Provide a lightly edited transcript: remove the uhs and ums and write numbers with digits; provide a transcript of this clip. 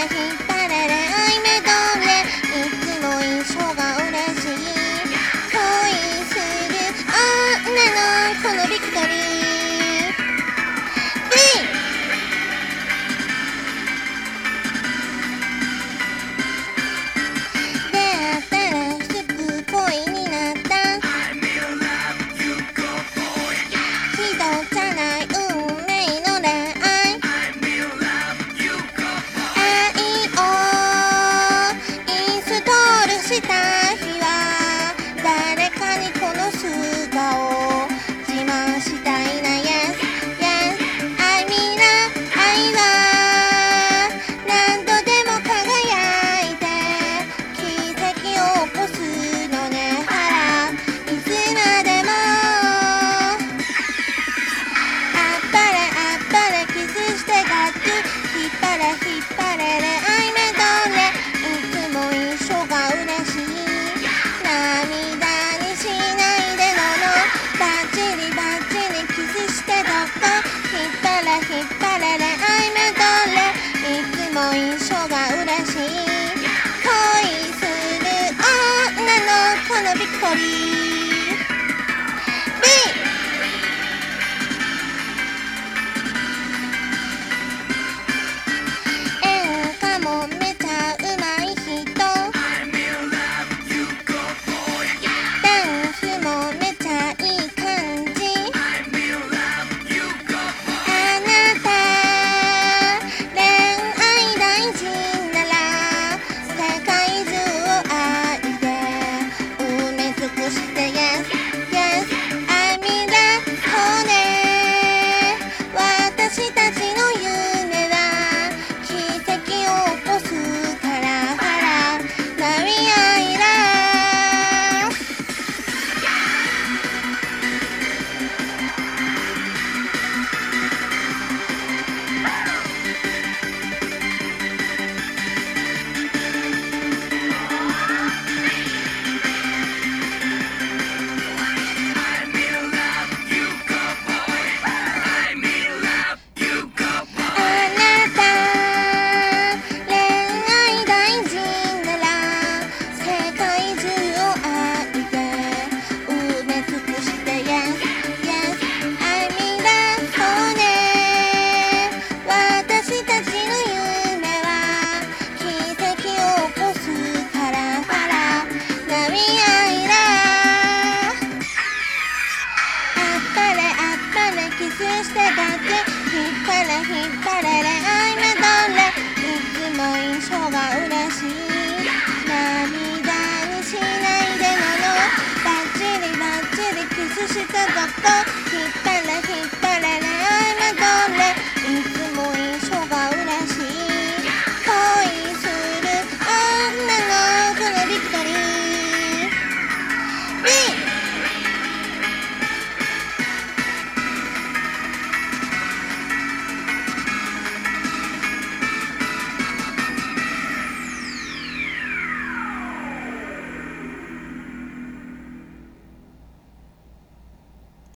引っ張れれアイメドレーいつも印象が嬉しい恋する女のこのビクトリー印象が嬉しい恋する女のこのビクトリーしてだけ引っ張れれアイメドレいつも印象が嬉しい涙にしないでなのバッチリキスしてどこ